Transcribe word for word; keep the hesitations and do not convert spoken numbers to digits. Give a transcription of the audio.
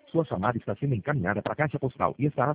Sua chamada está sendo encaminhada para a caixa postal e estará